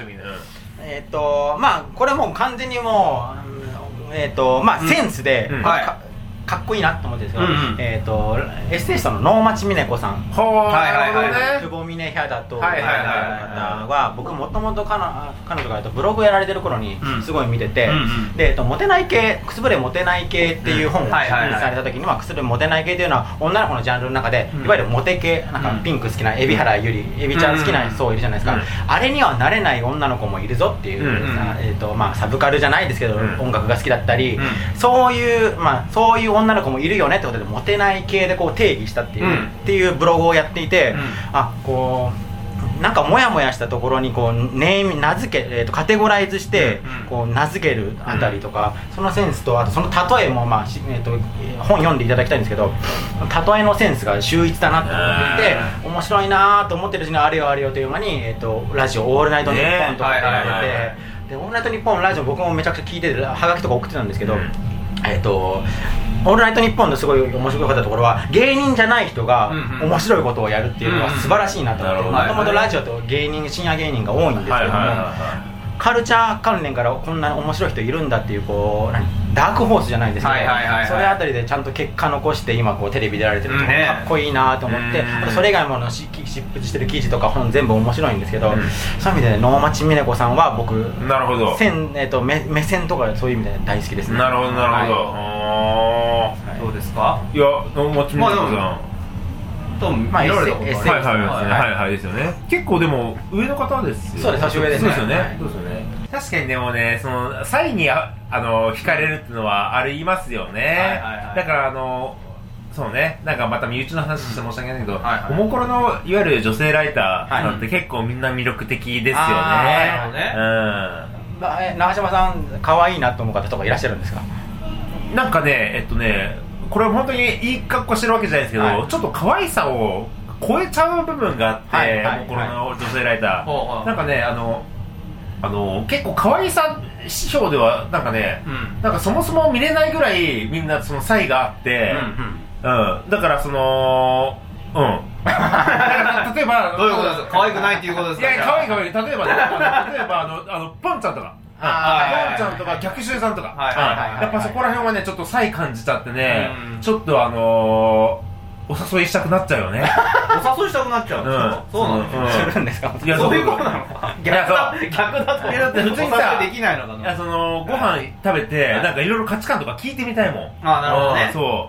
まあこれもう完全にもうまあセンスでかっこいいなと思ってるんですけど、エステイストの能町みね子さん、久保峰ヒャダという方は、僕もともと彼女がブログやられてる頃にすごい見てて、でモテない系、くすぶれモテない系っていう本を出版された時には、くすぶれモテない系っていうのは女の子のジャンルの中でいわゆるモテ系、なんかピンク好きな海老原ゆり、エビちゃん好きな層いるじゃないですか。あれにはなれない女の子もいるぞっていう、まあサブカルじゃないですけど音楽が好きだったり、そういう女の子もいるよねってことでモテない系でこう定義したっていうブログをやっていて、こうなんかモヤモヤしたところにこう名付け、カテゴライズしてこう名付けるあたりとか、そのセンスと、あとその例えも本読んでいただきたいんですけど、例えのセンスが秀逸だなと思っていて、面白いなと思ってるうちにあれよあれよという間にラジオオールナイトニッポンとかやられて、でオールナイトニッポンラジオ僕もめちゃくちゃ聞いてて、はがきとか送ってたんですけど、オールナイトニッポンのすごい面白かったところは、芸人じゃない人が面白いことをやるっていうのが素晴らしいなと思って、もともとラジオと深夜芸人が多いんですけども、カルチャー関連からこんな面白い人いるんだっていう、こうダークホースじゃないですけど、それあたりでちゃんと結果残して今こうテレビ出られてるとかっこいいなと思って、あとそれ以外も執筆してる記事とか本全部面白いんですけど、そういう意味で能町みね子さんは僕目線とかそういう意味で大好きですね。 なるほどなるほど。どうですか？ いや、能町みね子さん見られたことはいですよね。結構でも上の方ですよね。 そうです、年上ですね。 そうですよね。確かにでもね、そのサイに惹かれるっていうのはありますよね。だからそうね、なんかまた身内の話して申し訳ないけど、おもころのいわゆる女性ライターさんって結構みんな魅力的ですよね。 長嶋さん可愛いなと思う方とかいらっしゃるんですか？ なんかね、これは本当にいい格好してるわけじゃないですけど、ちょっと可愛さを超えちゃう部分があって、おもころの女性ライター、なんかね、結構可愛さ指標ではなんかね、なんかそもそも見れないぐらいみんなその差異があって、だからそのだから例えばどういうことですか？可愛くないっていうことですか？ いや可愛い例えばね、ポンちゃんとかポンちゃんとか逆襲さんとか、やっぱそこら辺はねちょっと差異感じちゃってね、ちょっとお誘いしたくなっちゃうよね。 お誘いしたくなっちゃう。そうなの？ するんですか？ いや、そういうことなの？逆だと。 だって普通にさ、 できないのかな。 ご飯食べてなんかいろいろ価値観とか聞いてみたいもん。 なるほどね。 そう。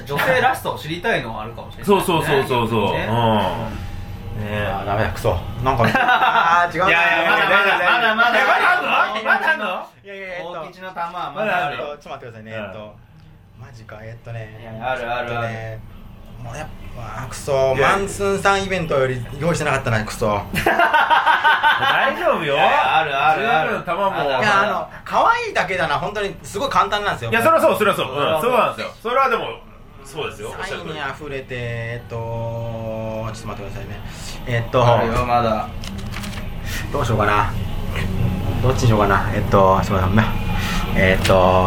女性らしさを知りたいのはあるかもしれない。 そう。 ダメだ、クソ。なんか違う。いやまだあんの？大吉の玉はまだある。 ちょっと待ってくださいね。マジか、 ある。 もうやっぱクソ、マンスンさんイベントより用意してなかったな、クソ。 大丈夫よ。 ある。 玉も。 いや、可愛いだけだな、本当にすごい簡単なんですよ。 いや、それはそう。そうなんですよ。それはでもそうですよ。 サイに溢れて、ちょっと待ってくださいね。 あるよ、まだ。 どうしようかな。どっちにしようかな。すみません。 いや、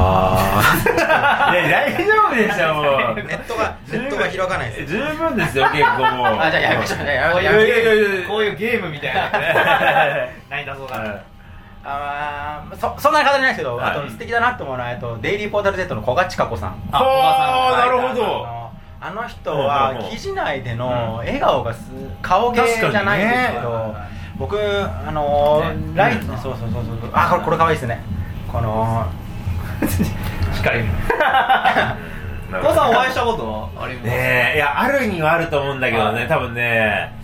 大丈夫でしょ、もう。 ネットが開かないです。 十分ですよ、結構もう。 じゃあやめましょう。 こういうゲームみたいな。ないんだそうだ。 そんなに語れないですけど、あと素敵だなと思うのはデイリーポータル Z の古賀千佳子さん。 なるほど。 あの人は記事内での笑顔が顔芸じゃないんですけど、僕ライトそうこれ可愛いですね。この光父さんお会いしたことあります？ いやあるにはあると思うんだけどね、多分ね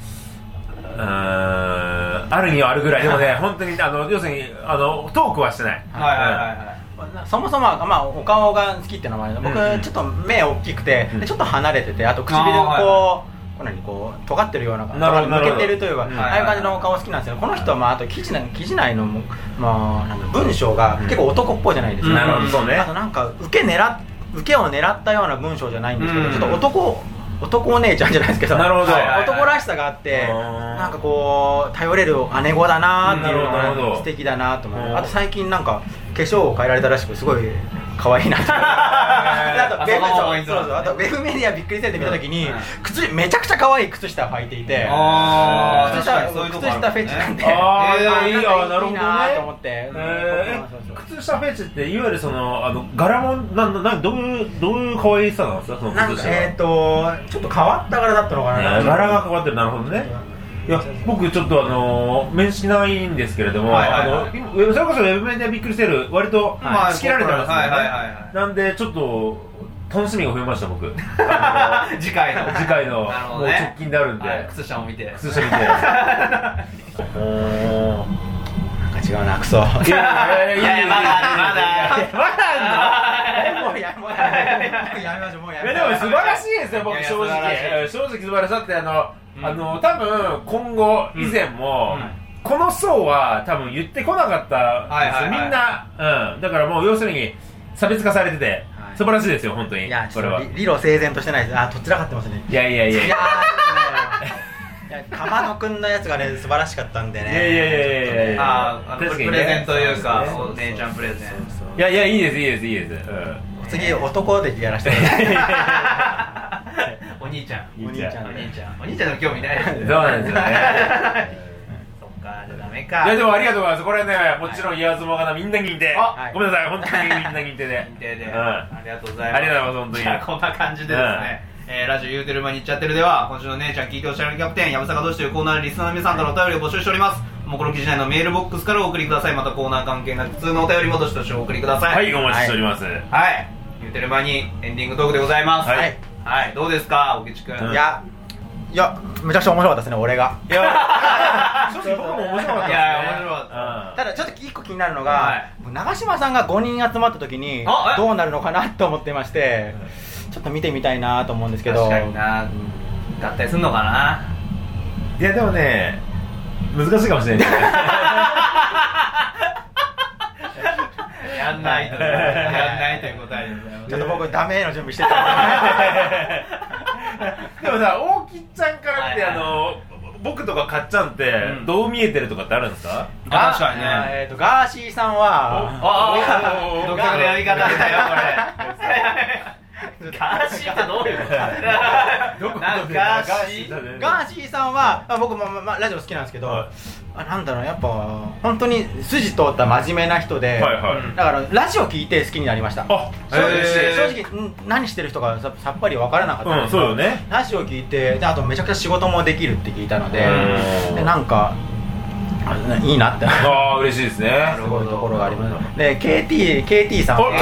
あるにはあるぐらいでもね本当に要するにトークはしてない。 そもそもお顔が好きっていうのもあるけど、僕ちょっと目大きくてちょっと離れてて、あと唇がこう尖ってるような抜けてるというか、ああいう感じのお顔好きなんですけど、この人はあと記事内の文章が結構男っぽいじゃないですか。あとなんか受けを狙ったような文章じゃないんですけど、ちょっと男お姉ちゃんじゃないですけど、男らしさがあって、なんかこう頼れる姉子だなっていうのが素敵だなと思う。あと最近なんか化粧を変えられたらしく、すごい可愛いなと。あとウェブメディアびっくりせんで見た時にめちゃくちゃ可愛い靴下を履いていて、靴下フェチなんで、いいなと思って。 靴下フェチっていわゆる柄もどういう可愛さなんですか？その靴下。 ちょっと変わった柄だったのかな。 柄が変わってる。なるほどね。いや僕ちょっと面識ないんですけれども、それこそウェブメディアびっくりしてる割と仕切られてますよね。なんでちょっと楽しみが増えました僕。 次回のもう直近であるんで、 靴下を見てなんか違うな、クソ。いやまだもうやめましょう。でも素晴らしいですよ僕。正直素晴らしさって多分今後以前もこの層は多分言ってこなかったんですよみんな。だからもう要するに差別化されてて素晴らしいですよ本当に。 いやこれは理路整然としてないです。とっちらかってますね。 いや鎌野くんのやつがね素晴らしかったんでね。プレゼンというかお姉ちゃんプレゼン。 いやいいです。 次男でやらせてください。 お兄ちゃんの興味ないです。 そうなんですよね。 そっか、じゃダメか。 いやでもありがとうございます。これねもちろん言わずもがなみんな認定。ごめんなさい本当にみんな認定で。 ありがとうございます。 ありがとうございます本当に。 じゃあこんな感じでですね。ラジオ言うてる間に言っちゃってるでは、今週の姉ちゃん聞いておしゃれキャプテンやぶさかどしというコーナーでリスナーの皆さんからお便りを募集しております。もこの記事内のメールボックスからお送りください。またコーナー関係なく普通のお便りもどしどしお送りください。 はいお待ちしております。 言うてる間にエンディングトークでございます。どうですか沖地君。 いやめちゃくちゃ面白かったですね俺が。 いや正直僕も面白かったですね。 面白かった。 ただちょっと一個気になるのが、長嶋さんが5人集まった時にどうなるのかなと思ってまして、ちょっと見てみたいなと思うんですけど。 確かにな。合体すんのかな。 いやでもね難しいかもしれないですね。 やんないという答えでございます。 ちょっと僕ダメの準備してたでもさ大木ちゃんから見て僕とかかっちゃんってどう見えてるとかってあるんですか？ 確かにね。 ガーシーさんは独特のやり方だよこれ。ガーシーってどういうこと？ガーシーさんは僕もラジオ好きなんですけど、なんだろうやっぱ本当に筋通った真面目な人で、だからラジオ聞いて好きになりました。正直何してる人がさっぱり分からなかったんですけど、ラジオ聞いてあとめちゃくちゃ仕事もできるって聞いたので、なんかいいなって。 嬉しいですね。 すごいところがあります。で KT さんは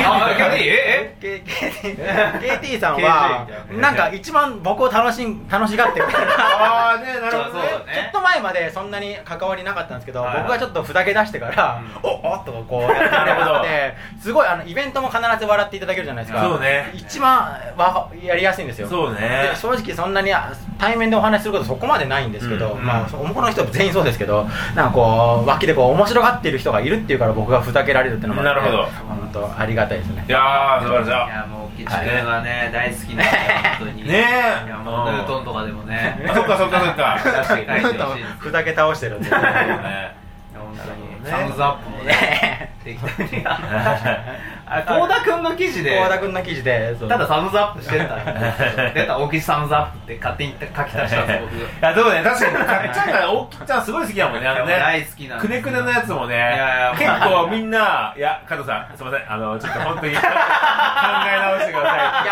KT さんはなんか一番僕を楽しがってる。ちょっと前までそんなに関わりなかったんですけど、僕がちょっとふざけ出してからおっとこうやってくれるのですごいイベントも必ず笑っていただけるじゃないですか。 そうね。 一番やりやすいんですよ。 そうね。 正直そんなに対面でお話しすることそこまでないんですけど、おもこの人全員そうですけど、なんかこう脇でこう面白がっている人がいるっていうから僕がふざけられるっていうのもあって、本当ありがたいですね。 いや素晴らしい。いやもう沖地君がね大好きなんで本当に。ねえ。いやもうヌートンとかでもね。 そっか。 ふざけ倒してるんで。本当にサムズアップもねできたり。幸田君の記事でただサムズアップしてた出た大木サムズアップって勝手に書き足したんです僕。 いやでもね確かにかっちゃんが大木ちゃんすごい好きだもんね。 大好きなんくねくねのやつもね結構みんな加藤さんすいませんちょっと本当に考え直してください。 ヤン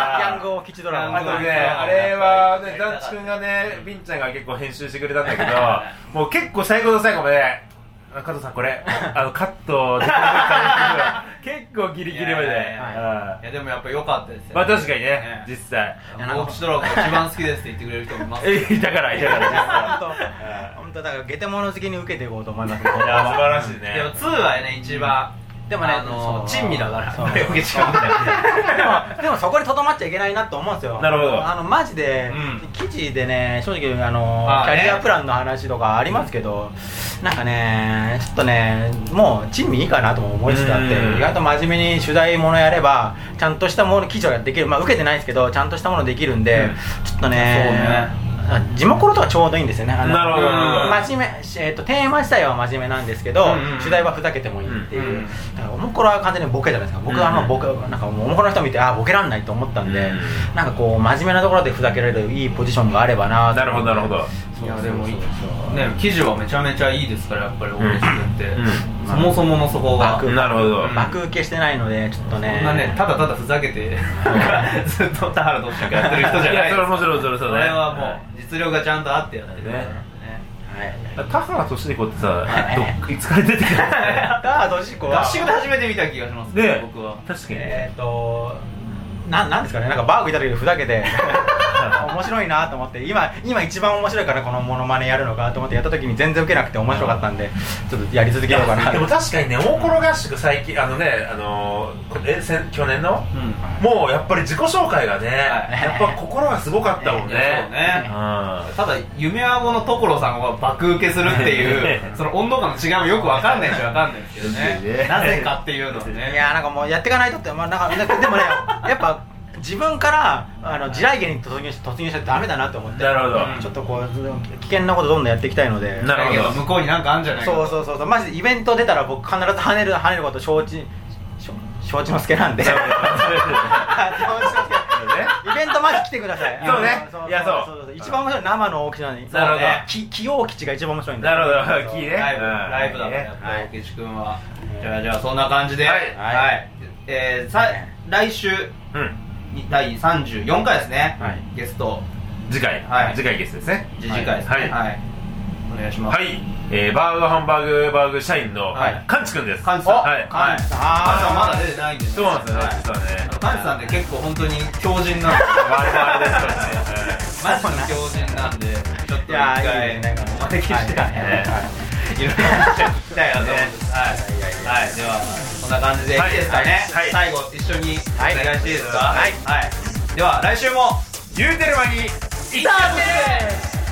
グ大吉ドラマ。 あとね、あれはね、団地くんがね、ビンちゃんが結構編集してくれたんだけど、もう結構最後の最後まで、加藤さんこれカットできな結構ギリギリまで。 いやでもやっぱ良かったですよ。 まあ確かにね、実際大吉ドラゴン一番好きですって言ってくれる人もいます。 いたから本当だからゲテモノ好きに受けていこうと思います。 いや素晴らしいね。 でも2はね一番でもね、 珍味だから。 でもそこにとどまっちゃいけないなと思うんですよ。 なるほど。 マジで記事でね、正直キャリアプランの話とかありますけど、なんかねちょっとねもう珍味いいかなとも思いつつあって、意外と真面目に取材ものやればちゃんとしたもの記事ができる。まあ受けてないんですけどちゃんとしたものできるんで、ちょっとね。地元とかちょうどいいんですよね。 なるほど。 真面目、テーマ自体は真面目なんですけど、取材はふざけてもいいっていう。おもころは完全にボケじゃないですか。僕はボケ、なんかおもころの人見てボケらんないと思ったんで、なんかこう真面目なところでふざけられるいいポジションがあればな。 なるほどなるほど。 いやでもね記事はめちゃめちゃいいですからやっぱり大西君ってそもそものそこがなるほど爆受けしてないのでちょっとね。 そんなねただただふざけてずっと田原としかやってる人じゃない。いやそれもちろんそうね。 それはもう実力がちゃんとあってやってるね。 田原俊彦ってさいつから出てきたんですか。 田原俊彦は合宿で初めて見た気がしますね僕は。 確かになんですかね、なんかバーグいた時にふざけて面白いなと思って、今一番面白いからこのモノマネやるのかと思ってやった時に全然ウケなくて面白かったんでちょっとやり続けようかな。 でも確かにね大コロ合宿最近去年のもうやっぱり自己紹介がねやっぱ心がすごかったもんね。 ただ夢アゴの所さんは爆受けするっていうその温度感の違いもよく分かんないし分かんないですけどね。なぜかっていうのね。 いやなんかもうやっていかないとって、まあなんかでもねやっぱ自分から地雷原に突入しちゃダメだなと思って。 なるほど。 ちょっとこう危険なことどんどんやっていきたいので。 なるほど。向こうになんかあるんじゃないか。 そうマジでイベント出たら僕必ず跳ねること承知の助なんで。イベントマジ来てください。 そうね。いやそう一番面白い生の大吉なのに。 なるほど。 崎陽吉が一番面白いんで。 なるほど。ライブだからやっぱ大吉君は。じゃあそんな感じで。来週第34回ですね。ゲスト次回ゲストですね。 次回ですね。はいお願いします。 はい、バーガーハンバーグ社員のカンチ君です。 カンチさん。カンチさんまだ出てないんです。 そうなんですよね。実はね。 カンチさんって結構本当に強靭なんで。マジの強靭なんで、ちょっと一回お招きしていろいろ聞きたいなと思うんです。はい。ではこんな感じでいいですかね。最後一緒にお願いしていいですか。はい。では来週も言うてる間にいたーです。